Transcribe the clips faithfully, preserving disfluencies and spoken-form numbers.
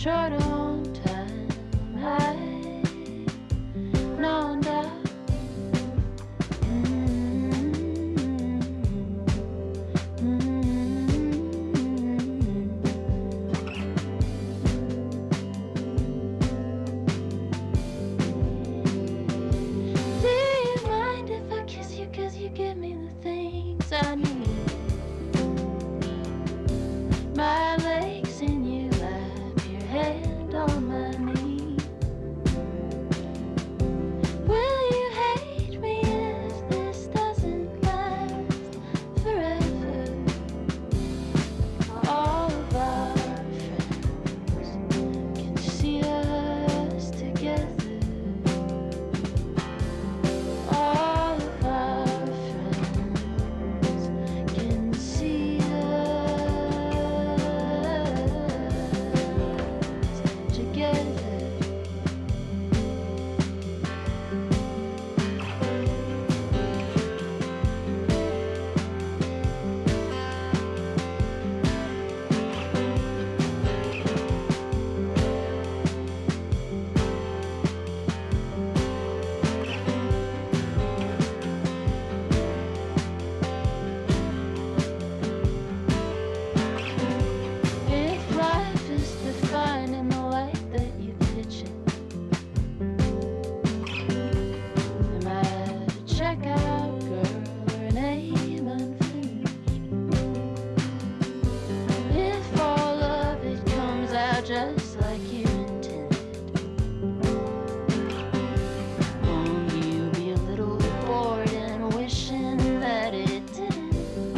short on time. I know that. I need my legs in your lap, your hand on my knee. Will you hate me if this doesn't last forever? All of our friends can see us together. All of our see us together. Just like you intended. Won't you be a little bored and wishing that it didn't?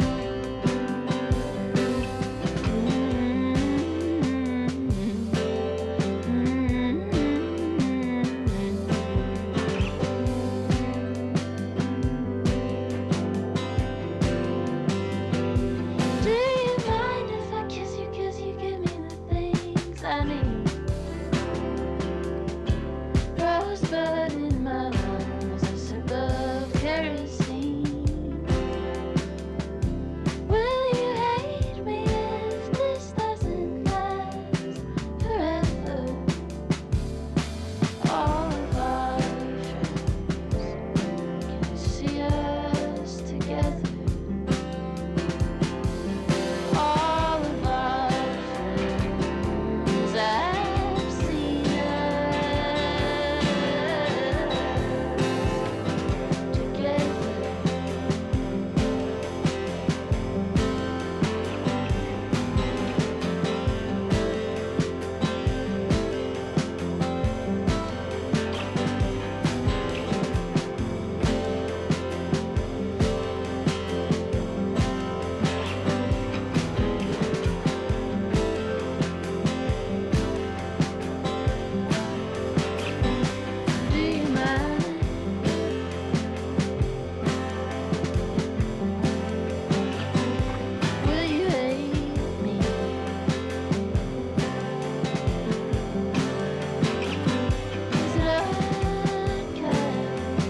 Do you mind if I kiss you, kiss you, give me the things I need? Rosebud in my lungs, a sip of kerosene. Will you hate me if this doesn't last forever? All of our friends can see us together. All of our friends I've seen us together. Do you mind? Will you hate me? Is it unkind?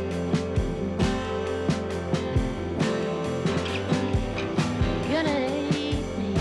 Gonna hate me?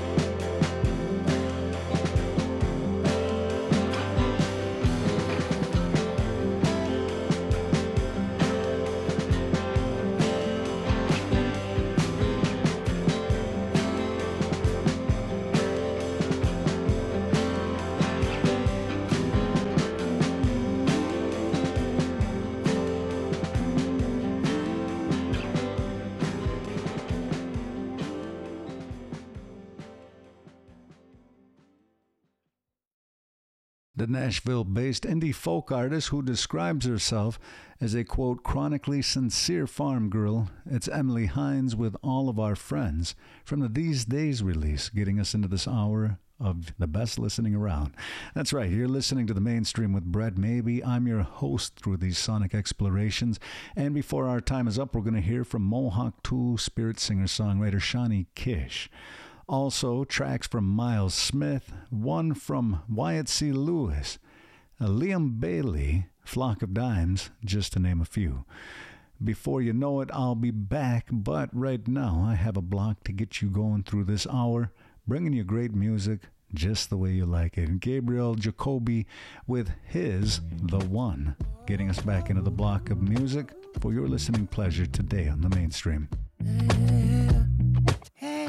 The Nashville-based indie folk artist who describes herself as a, quote, chronically sincere farm girl. It's Emily Hines with All of Our Friends from the These Days release, getting us into this hour of the best listening around. That's right, you're listening to The Mainstream with Brett Maybe. I'm your host through these sonic explorations. And before our time is up, we're going to hear from Mohawk two spirit singer-songwriter Shawnee Kish. Also, tracks from Miles Smith, one from Wyatt C. Lewis, uh, Liam Bailey, Flock of Dimes, just to name a few. Before you know it, I'll be back, but right now I have a block to get you going through this hour, bringing you great music, just the way you like it. And Gabriel Jacoby with his The One, getting us back into the block of music for your listening pleasure today on the Mainstream. Yeah. Hey,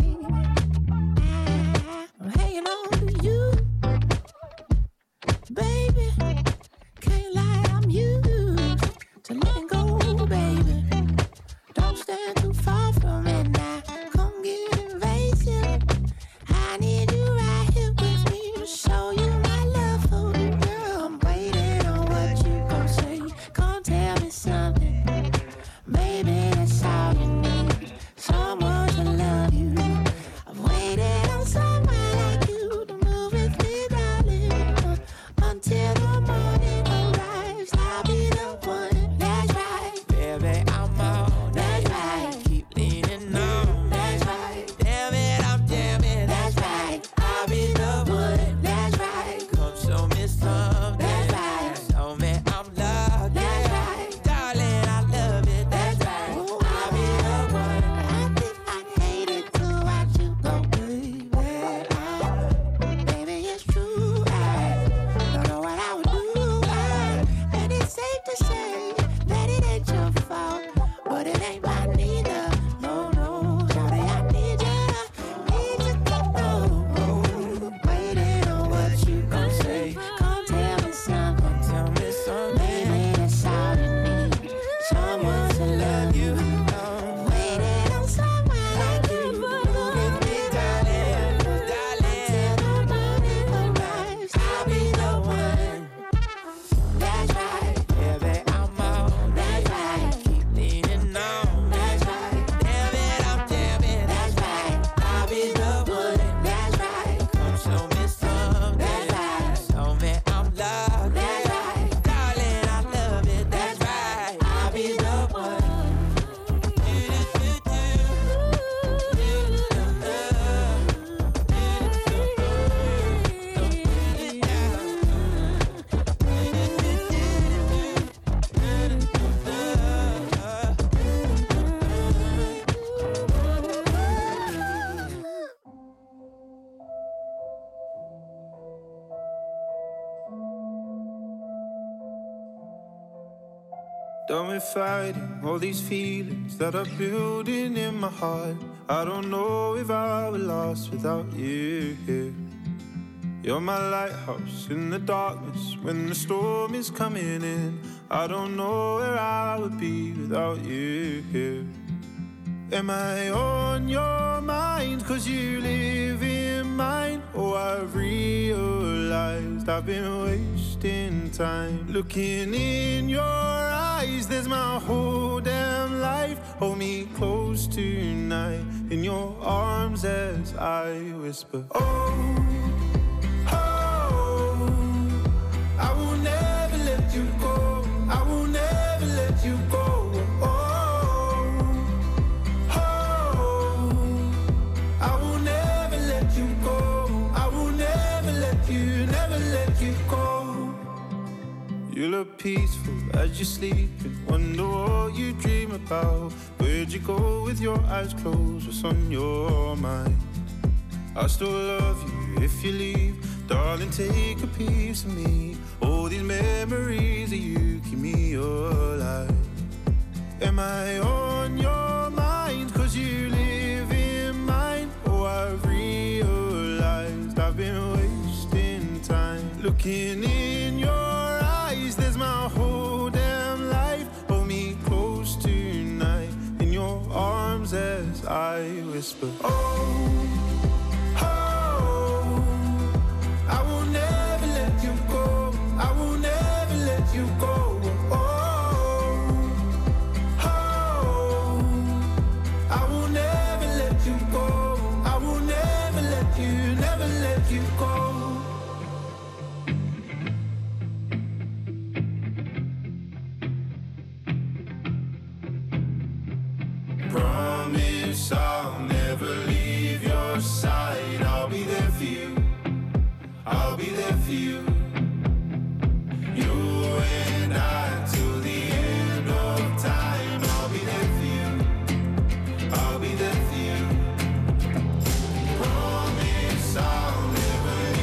I'm hanging on to you, baby. Can't lie, I'm used to letting go, baby. Don't stand too far from it now. Come get invasive. I need you right here with me to show you my love for you, girl. I'm waiting on what you gon' say. Come tell me something, baby. That's all you need. Someone to love you. I've waited on someone like you to move with me, darling. Until the morning arrives, I'll be the one. That's right, baby. I'm on. That's right. Keep leaning on. That's right. Damn it, I'm damn it. That's right. I'll be the one. That's right. Come show me something. That's right. Show me I'm loved. That's right. Darling, I love it. That's right. I'll be the one. I think I'd hate it to watch you go, baby. I, baby, it's true. I don't know what I would do. I, and it's safe to say that it ain't your fault, but it ain't mine neither. No, no, shawty, I need you, need you to know. Waiting on what you gon' say. Come tell me something, tell me something. Baby, that's all you need. Someone to love you. Waiting on someone like you. Move with me, darling, darling. Until the morning arrives, I'll be the one. That's right, baby, I'm on. That's right, keep leaning on. That's right, damn it, I'm damn it. That's right, I'll be the one. That's right, come show me something. That's right, show me I'm loved. That's right, darling, I love it. That's right, I'll be the one. Done with fighting all these feelings that are building in my heart. I don't know if I would last without you here. You're my lighthouse in the darkness when the storm is coming in. I don't know where I would be without you here. Am I on your mind? Cause you live in mine. Oh, I've realized I've been wasting time. Looking in your eyes, there's my whole damn life. Hold me close tonight in your arms as I whisper, oh, oh, I will never let you go. I will never let you go. Oh, you look peaceful as you're sleeping. Wonder what you dream about. Where'd you go with your eyes closed? What's on your mind? I still love you if you leave. Darling, take a piece of me. All these memories of you keep me alive. Am I on your mind? Cause you live in mine. Oh, I've realized I've been wasting time. Looking in your eyes, there's my whole damn life. Hold me close tonight in your arms as I whisper, oh, oh, I will never let you go. I will never let you go. Oh, oh, I will never let you go. I will never let you, never let you go. Promise I'll never leave your side. I'll be there for you. I'll be there for you. You and I till the end of time. I'll be there for you. I'll be there for you. Promise I'll never leave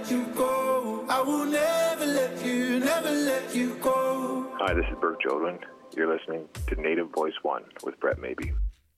let you go. I will never let you, never let you go. Hi, this is Bert Jolin. You're listening to Native Voice One with Brett Maybe.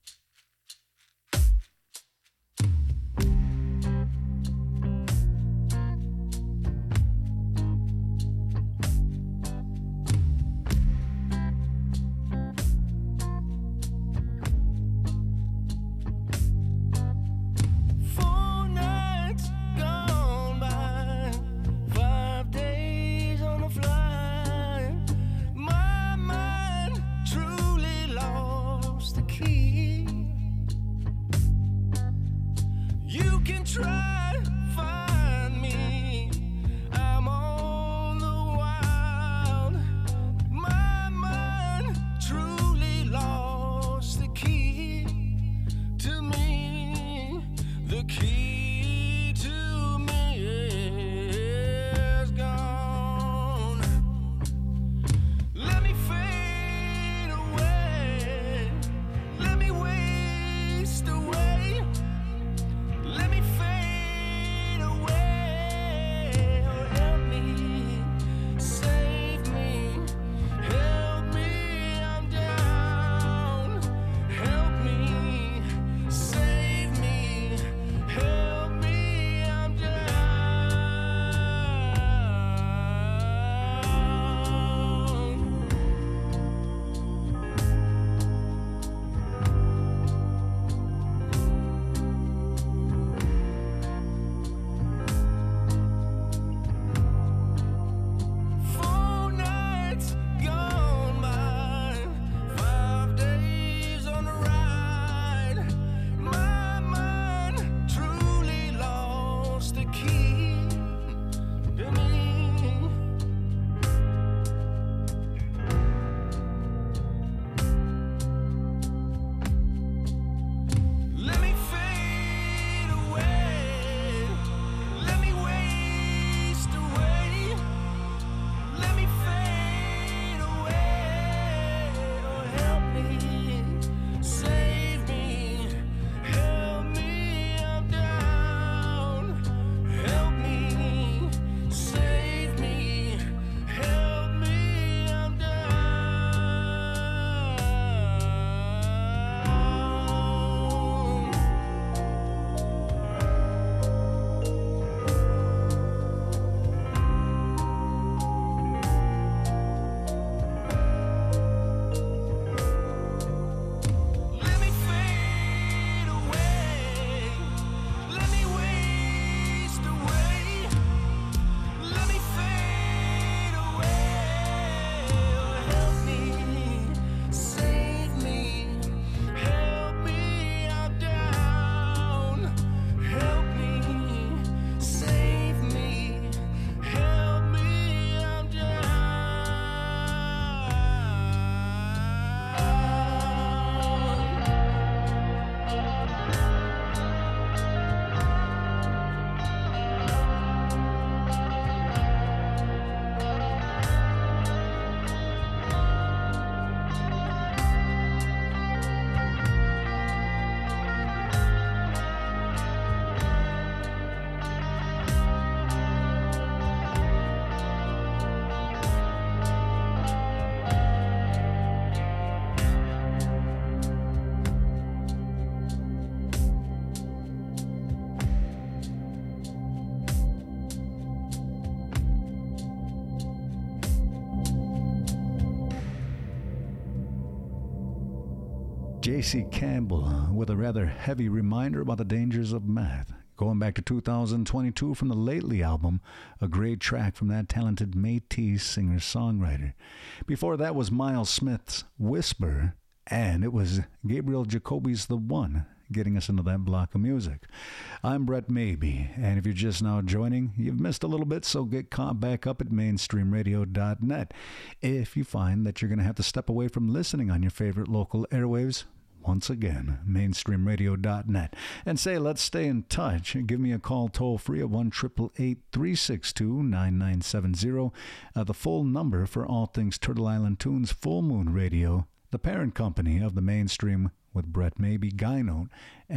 J C Campbell with a rather heavy reminder about the dangers of meth. Going back to two thousand twenty-two from the Lately album, a great track from that talented Métis singer-songwriter. Before that was Miles Smith's Whisper, and it was Gabriel Jacoby's The One, getting us into that block of music. I'm Brett Maybe, and if you're just now joining, you've missed a little bit, so get caught back up at mainstream radio dot net. If you find that you're going to have to step away from listening on your favorite local airwaves, once again, mainstream radio dot net. And say, let's stay in touch. Give me a call toll-free at one eight eight eight, three six two, nine nine seven zero. Uh, the full number for all things Turtle Island Tunes Full Moon Radio, the parent company of the Mainstream with Brett Maybe Guy Note and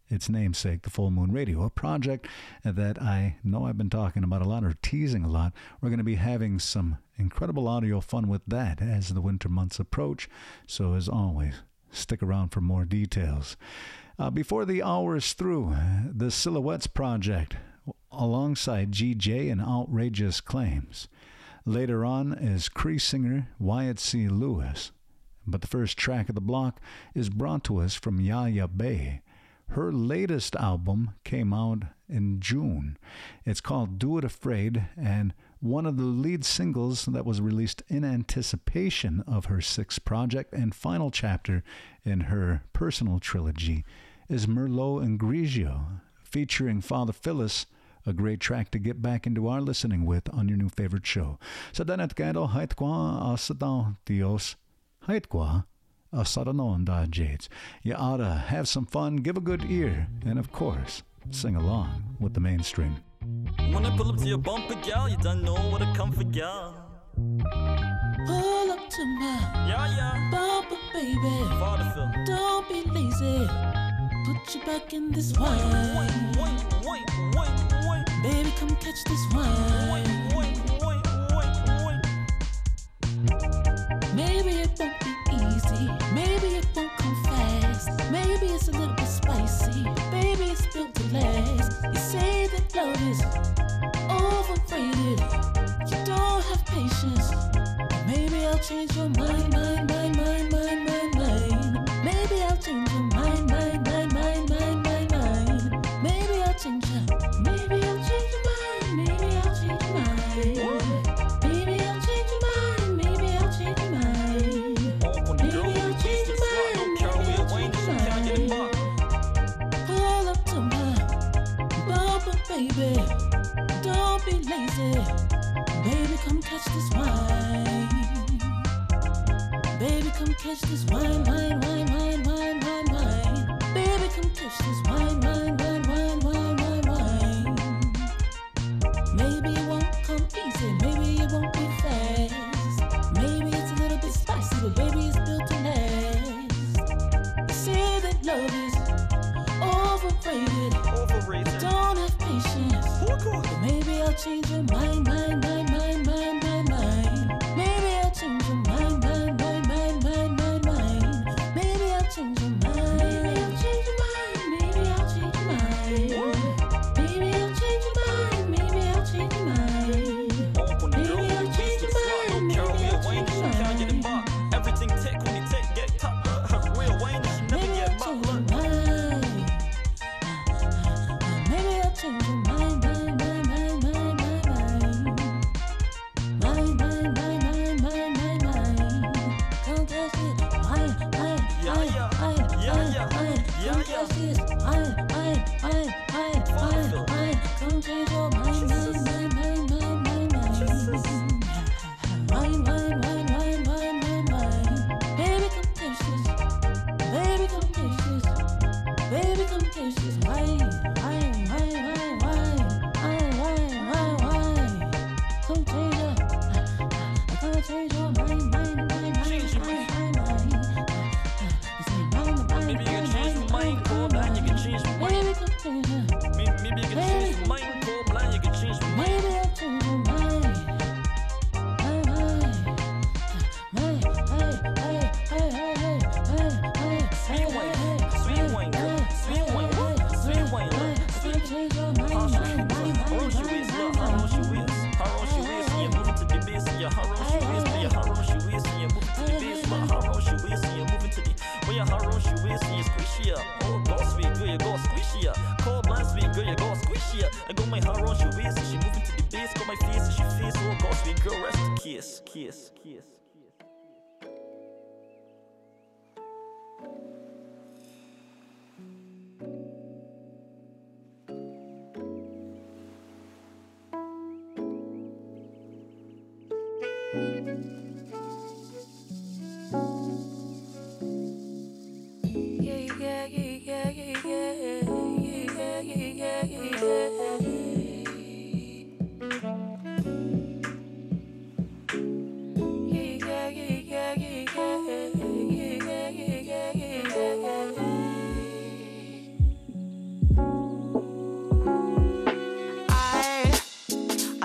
its namesake, the Full Moon Radio, a project that I know I've been talking about a lot or teasing a lot. We're going to be having some incredible audio fun with that as the winter months approach. So as always, stick around for more details. Uh, before the hour is through, the Silhouettes Project, alongside G J and Outrageous Claims. Later on is Cree singer Wyatt C. Lewis. But the first track of the block is brought to us from Yaya Bay. Her latest album came out in June. It's called Do It Afraid, and one of the lead singles that was released in anticipation of her sixth project and final chapter in her personal trilogy is Merlot and Grigio, featuring Father Phyllis, a great track to get back into our listening with on your new favorite show. Sa danet kado hait kwa asadaw Dios, hait kwa asadanon da jades. You ought to have some fun, give a good ear, and of course, sing along with the mainstream. When I pull up to your bumper, gal, you don't know what I come for, gal. Pull up to my Yeah, yeah. bumper, baby. Father Phil. Don't be lazy. Put you back in this wine. Wait, wait, wait, wait, wait. Baby, come catch this Wait, wine. wait, wait, wait, wait. Maybe it won't be easy. Maybe it won't come fast. Maybe it's a little bit spicy. Baby, it's built to last. You say that love is overrated. You don't have patience. Maybe I'll change your mind, mind, mind, mind, mind, mind, mind. Maybe I'll change your mind, mind, mind, mind, mind, mind, mind. Maybe I'll change your, maybe I'll change your mind, maybe I'll change your mind. Maybe I'll change your mind, maybe I'll change your mind. Open the Maybe door, I'll change your mind, don't maybe care where I'll you're waiting, change your you can't get it mind. back. Pull up to my bumper, baby. Don't be lazy. Baby, come catch this wine. Baby, come catch this wine, wine, wine, wine, wine, wine, wine. Baby, come catch this wine, wine, wine, wine, wine, wine, wine. Maybe it won't come easy, maybe it won't be fast. Maybe it's a little bit spicy, but baby, it's built to last. You say that love is overrated. Overrated. Don't have patience. Who could? But maybe I'll change your mind, mind, mind, mind, mind, mind, mind. Maybe I'll change your mind, mind, mind, mind, mind, mind, mind. Maybe I'll change your mind. Maybe I'll change your mind. Maybe I'll change your mind. Maybe I'll change your mind. Maybe I'll change your mind. Open the Maybe door, I'll you change wasted your slot, don't mind. care where Maybe you're I'll waiting, change you your can't get it mind. back. Everything take when you take, get top. Uh, real Wayne, you should never Maybe get I'll back. change your Look. mind. Maybe I'll change your mind, mind, mind, mind, mind, mind, mind. Mind, mind, mind, mind, mind, mind, mind. Come catch it, wine, wine, Yeah, wine, yeah. wine, Yeah, wine, yeah. wine. Yeah, Come yeah. catch this, wine, wine, wine, wine, wine, wine. Come change your mind, mind, mind, mind, mind, mind, mind. Wine, wine, wine, wine, wine, wine, wine. Baby, come catch this. Baby, come catch this. Baby, come catch this wine, wine, wine, wine, wine, wine, wine, wine, wine. Come change your, come change your mind, mind, mind, Change mind, your mind, mind, mind. It's like mind, mind, Maybe you can mind, change mind, my mind, mind, cool, man, you can change my mind. Baby, come change your, Maybe, maybe you can change your mind, cool, blind, you can change your mind. maybe I'll change your mind. Mind, mind, mind, hey, hey, hey, hey, hey, hey, hey, Sweet wine, sweet wine, girl, sweet wine, sweet wine, look, sweet. How wrong she is, look, how wrong she is, how wrong she is, and you're moving to the bass, and you're how wrong she is, but you're how wrong she is, and you're moving to the bass, look, how wrong she is, and you're moving to the, when you're how wrong she is, and you squish her, oh, go sweet girl, you go squish her, cold blind sweet girl, you go squish her, I go my how wrong she is, and she moving to the bass, go my face, and she face, oh, go sweet girl, rest in kiss, kiss, kiss. Yeah, yeah, yeah, yeah, yeah, yeah, yeah, yeah, yeah.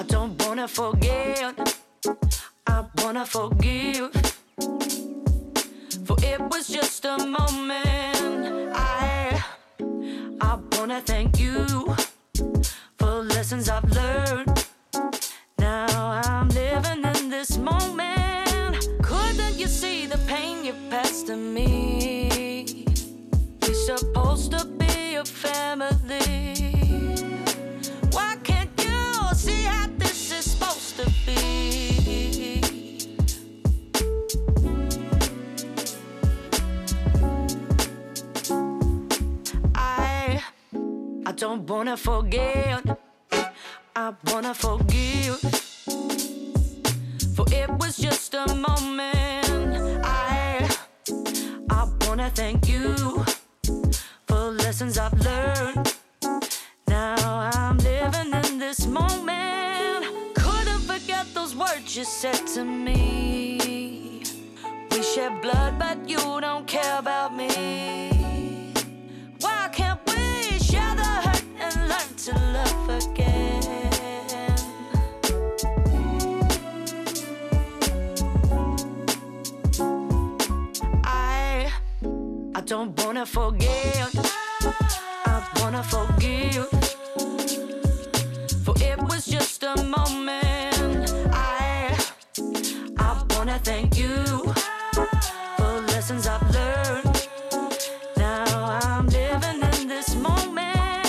don't wanna forget, I wanna forgive. For it was just a moment. I, I wanna thank you for lessons I've learned. Now I'm living in this moment. Couldn't you see the pain you passed to me? We're supposed to be a family. Why can't you see how this is supposed to be? I, I don't wanna forget, I wanna forgive. For it was just a moment. I, I wanna thank you for lessons I've learned. Now I'm living in this moment. Couldn't forget those words you said to me. We shed blood, but you don't care about me. Why can't we share the hurt and learn to love again? I, I don't wanna forget, I wanna forgive. For it was just a moment. I, I wanna thank you for lessons I've learned. Now I'm living in this moment.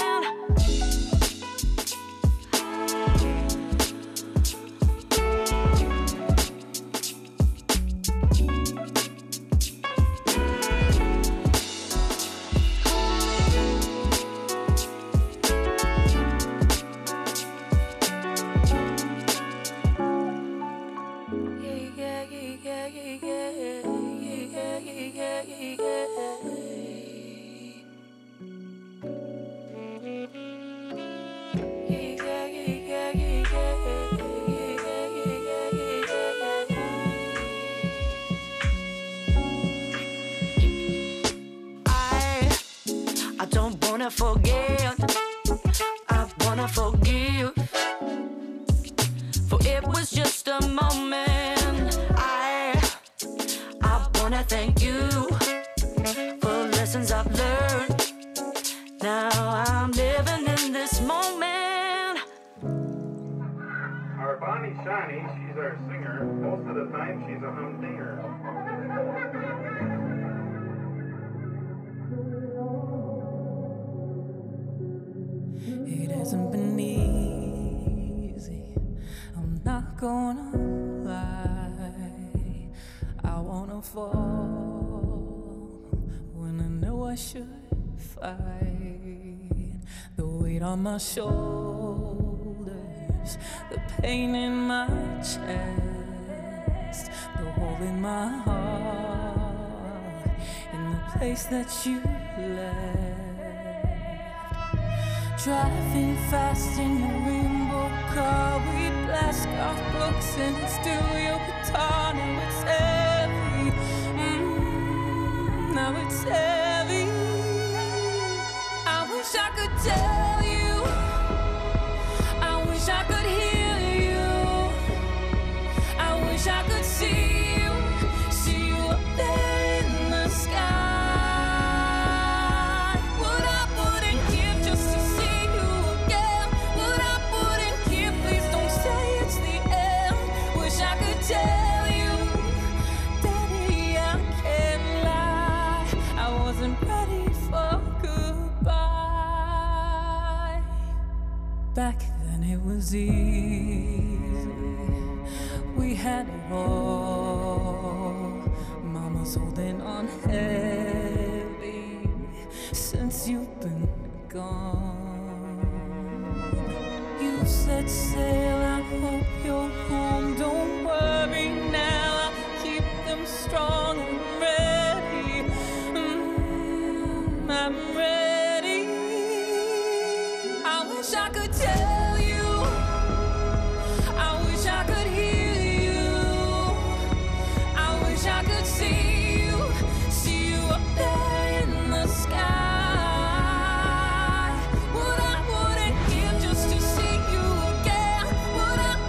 Forget, I wanna forgive. For it was just a moment. I, I wanna thank you for lessons I've learned. Now I'm living in this moment. Our Bonnie Shiny, she's our singer. Most of the time she's a humdinger. It hasn't been easy, I'm not gonna lie. I wanna fall when I know I should fight. The weight on my shoulders, the pain in my chest, the hole in my heart, in the place that you left. Driving fast in your rainbow car, we blast off books and it's still your guitar. Now it's heavy, mm, now it's heavy. I wish I could tell you, I wish I could hear you, I wish I could see you, see you up there in the sky. Back then it was easy, we had it all. Mama's holding on heavy since you've been gone. You set sail, I hope you're home. Don't worry now, I'll keep them strong. I'm ready, mm, I'm ready. I wish I could tell you, I wish I could hear you, I wish I could see you, see you up there in the sky. What I wouldn't give just to see you again, what I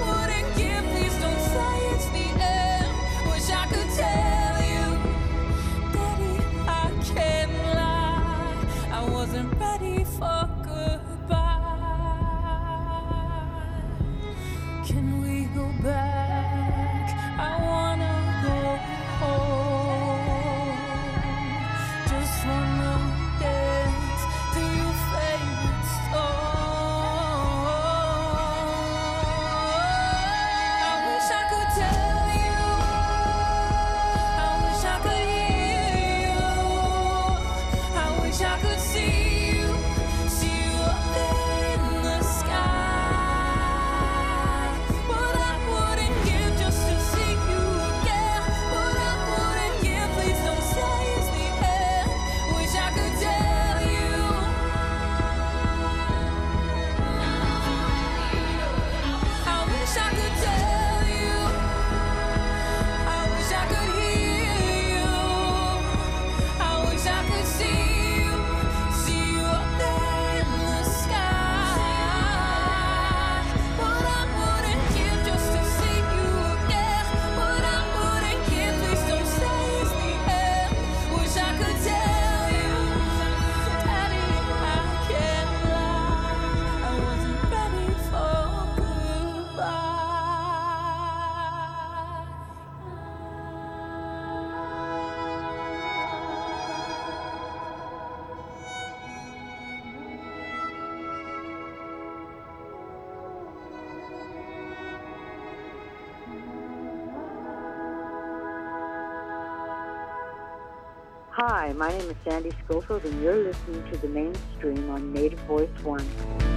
Hi, my name is Sandy Schofield, and you're listening to The Mainstream on Native Voice One.